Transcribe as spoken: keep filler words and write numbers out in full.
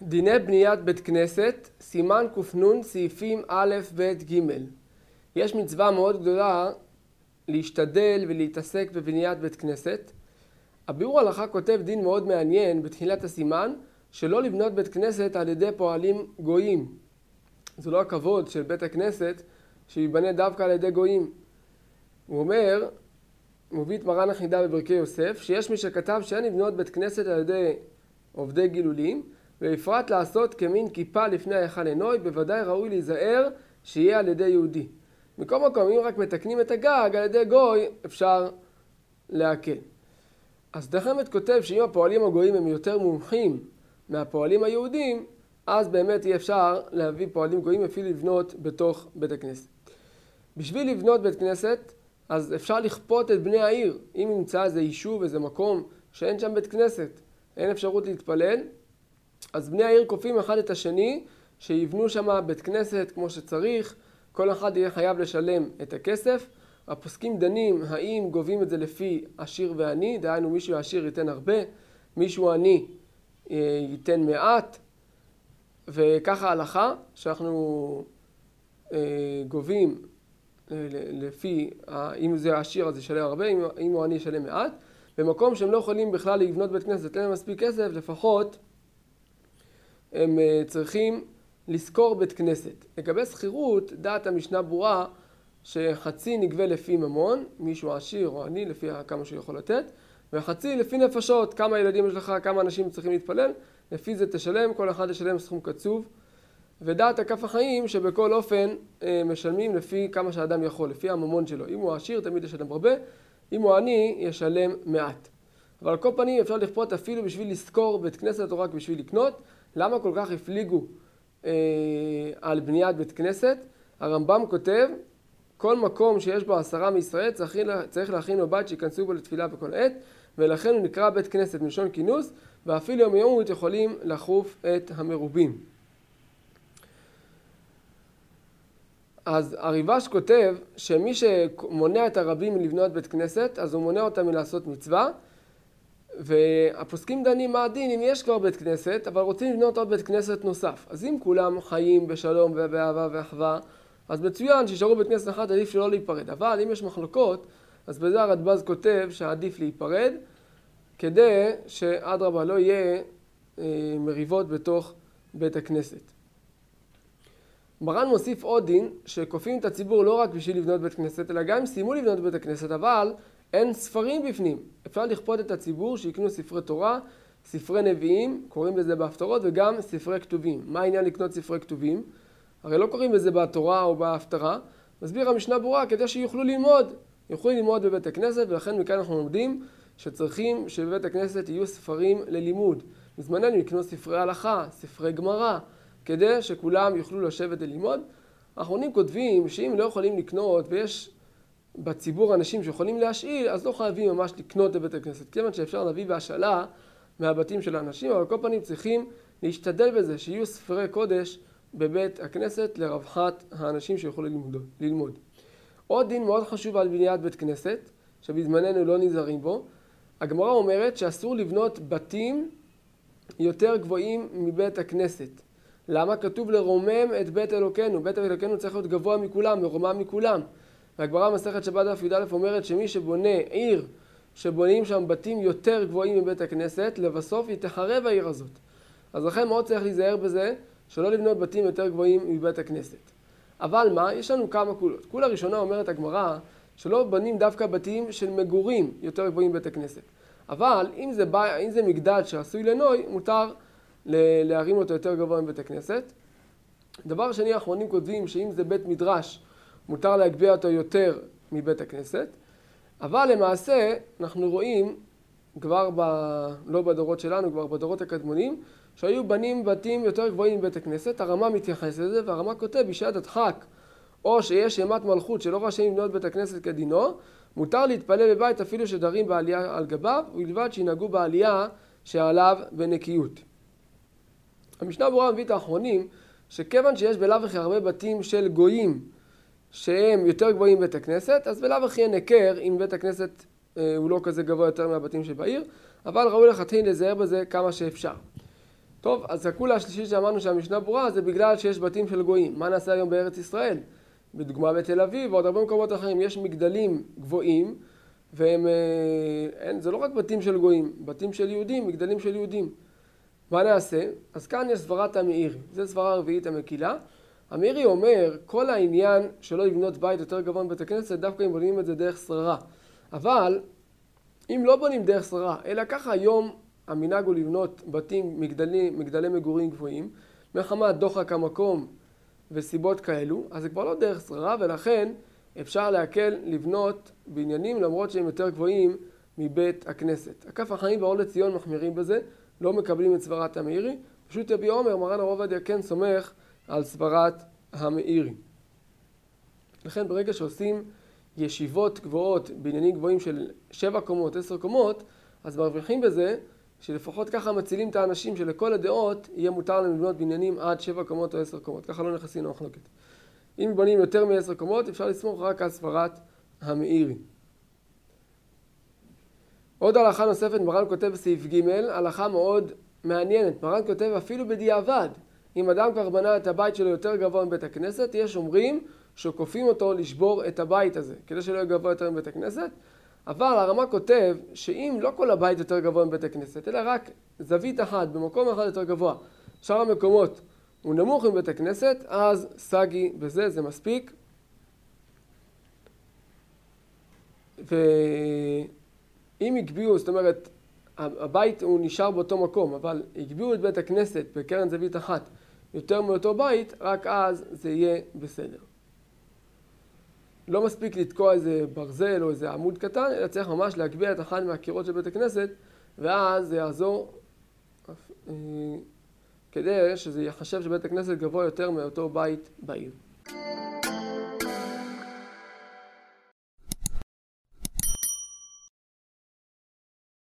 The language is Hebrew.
דיני בניית בית כנסת, סימן קופנון, סעיפים א', ב', ג'. יש מצווה מאוד גדולה להשתדל ולהתעסק בבניית בית כנסת. הביאור הלכה כותב דין מאוד מעניין בתחילת הסימן, שלא לבנות בית כנסת על ידי פועלים גויים. זה לא הכבוד של בית הכנסת שיבנה דווקא על ידי גויים. הוא אומר, מוביא את מרן החידה בברכי יוסף, שיש מי שכתב שאין לבנות בית כנסת על ידי עובדי גילולים, ובפרט לעשות כמין כיפה לפני ההיכל עינוי, בוודאי ראוי להיזהר שיהיה על ידי יהודי. מכל מקום, אם רק מתקנים את הגג על ידי גוי, אפשר להקל. אז דחמת כותב שאם הפועלים הגויים הם יותר מומחים מהפועלים היהודים, אז באמת יהיה אפשר להביא פועלים גויים אפילו לבנות בתוך בית הכנסת. בשביל לבנות בית כנסת, אז אפשר לכפות את בני העיר. אם נמצא איזה יישוב, איזה מקום שאין שם בית כנסת, אין אפשרות להתפלל, אז בני העיר כופים אחד את השני שיבנו שם בית כנסת כמו שצריך, כל אחד יהיה חייב לשלם את הכסף. הפוסקים דנים האם גובים את זה לפי עשיר ועני, דהיינו מישהו עשיר ייתן הרבה, מישהו עני ייתן מעט, וככה ההלכה שאנחנו גובים לפי, אם זה עשיר אז ישלם הרבה, אם הוא עני ישלם מעט. במקום שהם לא יכולים בכלל לבנות בית כנסת, אין להם מספיק כסף, לפחות הם צריכים לזכור בית כנסת. לגבי שכירות, דעת המשנה ברורה שחצי נגבה לפי ממון, מישהו עשיר או עני לפי כמה שהוא יכול לתת, וחצי לפי נפשות, כמה ילדים יש לך, כמה אנשים צריכים להתפלל, לפי זה תשלם, כל אחד ישלם סכום קצוב. ודעת הכף החיים שבכל אופן משלמים לפי כמה שהאדם יכול, לפי הממון שלו. אם הוא עשיר תמיד ישלם הרבה, אם הוא עני ישלם מעט. אבל על כל פנים אפשר לכפות אפילו בשביל לזכור בית כנסת או רק בשביל לקנות. למה כל כך הפליגו אה, על בניית בית כנסת? הרמב"ם כותב, כל מקום שיש בו עשרה מישראל צריך, צריך להכין לו בית שיכנסו בו לתפילה בכל עת, ולכן הוא נקרא בית כנסת מלשון כינוס, ואפילו יום יומות יכולים לחוף את המרובים. אז הריב"ש כותב שמי שמונע את הרבים מלבנות בית כנסת, אז הוא מונע אותם מלעשות מצווה, והפוסקים דנים מה הדין אם יש כבר בית כנסת, אבל רוצים לבנות עוד בית כנסת נוסף. אז אם כולם חיים בשלום ובאהבה ואחווה, אז מצוין שישארו בית כנסת אחד, עדיף שלא להיפרד. אבל אם יש מחלוקות, אז בזה הרדב"ז כותב שעדיף להיפרד, כדי שאדרבה לא יהיה אה, מריבות בתוך בית הכנסת. מרן מוסיף עוד דין שכופים את הציבור לא רק בשביל לבנות בית כנסת, אלא גם אם סיימו לבנות בית הכנסת, אבל אין ספרים בפנים. אפשר לכפות את הציבור שיקנו ספרי תורה, ספרי נביאים, קוראים לזה בהפטרות, וגם ספרי כתובים. מה העניין לקנות ספרי כתובים? הרי לא קוראים לזה בתורה או בהפטרה. מסביר המשנה ברורה כדי שיוכלו ללמוד. יוכלו ללמוד בבית הכנסת, ולכן מכאן אנחנו לומדים שצריכים שבבית הכנסת יהיו ספרים ללימוד. בזמננו יקנו ספרי הלכה, ספרי גמרא, כדי שכולם יוכלו לשבת ללמוד. האחרונים כותבים שאם לא יכולים לקנות ויש בציבור אנשים שיכולים להשאיל, אז לא חייבים ממש לקנות בבית הכנסת. כיוון שאפשר להביא בהשאלה מהבתים של האנשים, אבל כל פנים צריכים להשתדל בזה שיהיו ספרי קודש בבית הכנסת לרווחת האנשים שיכולו ללמוד. ללמוד. עוד דין מאוד חשוב על בניית בית כנסת, שבזמננו לא נזהרים בו. הגמרא אומרת שאסור לבנות בתים יותר גבוהים מבית הכנסת. למה? כתוב לרומם את בית אלוקינו. בית אלוקינו צריך להיות גבוה מכולם, מרומם מכולם. והגמרא מסכת שבת דף י"א אומרת שמי שבונה עיר שבונים שם בתים יותר גבוהים מבית הכנסת, לבסוף היא תחרב העיר הזאת. אז לכן מאוד צריך להיזהר בזה שלא לבנות בתים יותר גבוהים מבית הכנסת. אבל מה? יש לנו כמה קולות. קולה ראשונה אומרת הגמרא שלא בנים דווקא בתים של מגורים יותר גבוהים מבית הכנסת. אבל אם זה, בא, אם זה מגדל שעשוי לנוי, מותר להרים אותו יותר גבוה מבית הכנסת. דבר שני, האחרונים כותבים שאם זה בית מדרש, מותר להגביה אותו יותר מבית הכנסת. אבל למעשה אנחנו רואים כבר ב... לא בדורות שלנו, כבר בדורות הקדמונים, שהיו בנים בתים יותר גבוהים מבית הכנסת. הרמה מתייחס לזה, והרמה כותב בשעת הדחק, או שיש אימת מלכות שלא רשאים לבנות בית הכנסת כדינו, מותר להתפלל בבית אפילו שדרים בעלייה על גביו, ובלבד שינהגו בעלייה שעליו בנקיות. המשנה ברורה מביא את האחרונים שכיוון שיש בלאו הכי הרבה בתים של גויים שהם יותר גבוהים בית הכנסת, אז בלאו הכי נקר אם בית הכנסת אה, הוא לא כזה גבוה יותר מהבתים שבעיר, אבל ראוי לכתחילה לזהר בזה כמה שאפשר. טוב, אז הכולה השלישית שאמרנו שהמשנה ברורה זה בגלל שיש בתים של גויים. מה נעשה היום בארץ ישראל? בדוגמה בתל אביב ועוד הרבה מקומות אחרים יש מגדלים גבוהים, והם, אין, זה לא רק בתים של גויים, בתים של יהודים, מגדלים של יהודים. מה נעשה? אז כאן יש סברת המאירי, זה סברה רביעית המקילה. המאירי אומר, כל העניין שלא לבנות בית יותר גבוה מבית הכנסת, דווקא אם בונים את זה דרך שררה. אבל אם לא בונים דרך שררה, אלא ככה היום המנהג הוא לבנות בתים, מגדלי, מגדלי מגורים גבוהים, מחמת דוחק המקום וסיבות כאלו, אז זה כבר לא דרך שררה, ולכן אפשר להקל לבנות בניינים למרות שהם יותר גבוהים מבית הכנסת. הכף החיים באור לציון מחמירים בזה, לא מקבלים את סברת המאירי, פשוט יביע אומר, מרן הרב עובדיה כן סומך על סברת המאירי. לכן ברגע שעושים ישיבות גבוהות, בניינים גבוהים של שבע קומות, עשר קומות, אז מרוויחים בזה שלפחות ככה מצילים את האנשים שלכל הדעות יהיה מותר להם לבנות בניינים עד שבע קומות או עשר קומות. ככה לא נכנסים למחלוקת. אם בונים יותר מעשר קומות, אפשר לסמוך רק על סברת המאירי. עוד הלכה נוספת, מרן כותב בסעיף ג', הלכה מאוד מעניינת. מרן כותב אפילו בדיעבד, אם אדם כבר בנה את הבית שלו יותר גבוה מבית הכנסת, יש אומרים שכופים אותו לשבור את הבית הזה, כדי שלא יהיה גבוה יותר מבית הכנסת. אבל הרמ"א כותב שאם לא כל הבית יותר גבוה מבית הכנסת, אלא רק זווית אחת במקום אחד יותר גבוה, שאר המקומות הוא נמוך מבית הכנסת, אז סגי בזה, זה מספיק. ואם הגביעו, זאת אומרת, הבית הוא נשאר באותו מקום, אבל הגביעו את בית הכנסת בקרן זווית אחת יותר מאותו בית, רק אז זה יהיה בסדר. לא מספיק לתקוע איזה ברזל או איזה עמוד קטן, אלא צריך ממש להגביה את אחד מהקירות של בית הכנסת, ואז זה יעזור כדי שזה יחשב שבית הכנסת גבוה יותר מאותו בית בעיר.